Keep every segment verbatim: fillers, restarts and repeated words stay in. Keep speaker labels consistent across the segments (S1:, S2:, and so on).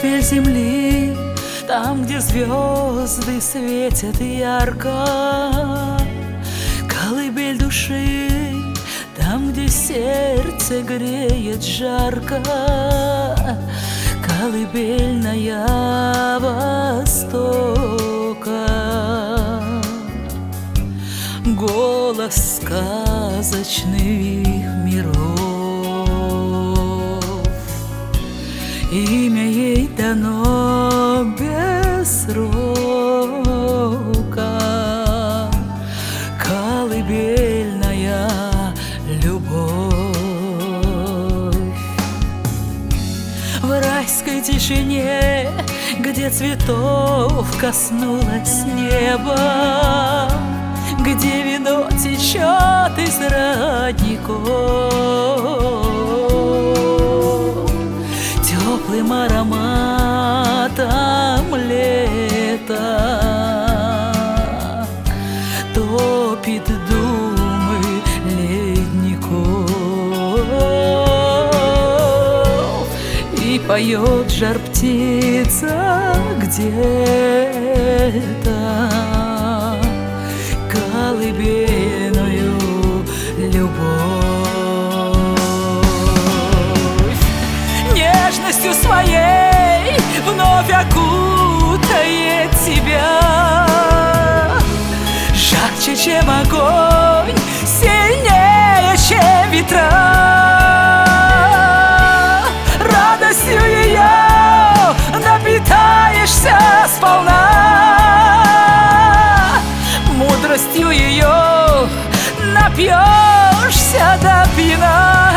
S1: колыбель земли, там, где звезды светят ярко. Колыбель души, там, где сердце греет жарко. Колыбельная Востока. Голос сказочных миров, имя ей дано без срока. Колыбельная любовь. В райской тишине, где цветов коснулось небо, где вино течет из родников, теплым ароматом лета топит думы ледников. И поет жар-птица где-то колыбельную любовь. Нежностью своей вновь окутает тебя, жарче, чем огонь, сильнее, чем ветра. Радостью ее напитаешься сполна, мудростью ее напьешься до пьяна.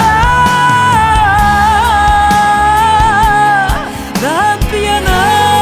S1: До пьяна.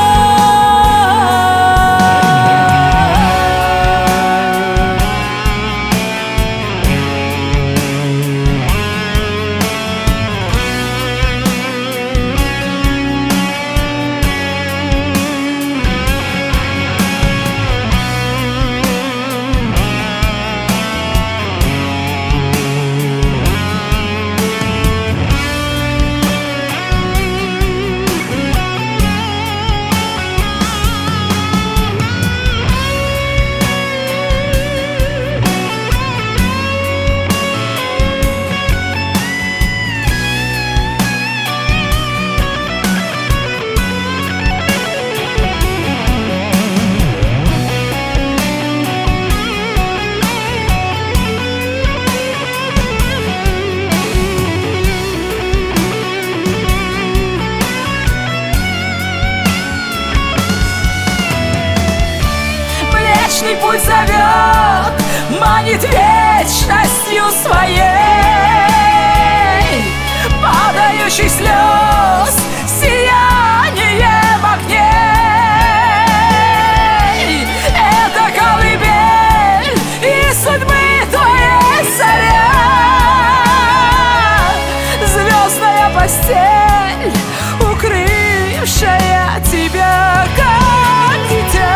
S1: Вечный путь зовет, манит вечностью своей, падающих слез сиянием огней. Это колыбель и судьбы твоей царя, звездная постель, укрывшая тебя, как дитя.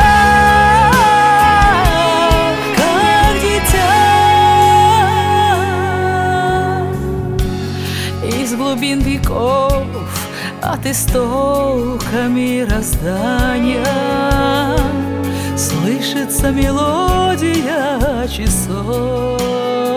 S1: Из глубин веков, от истока мироздания слышится мелодия часов.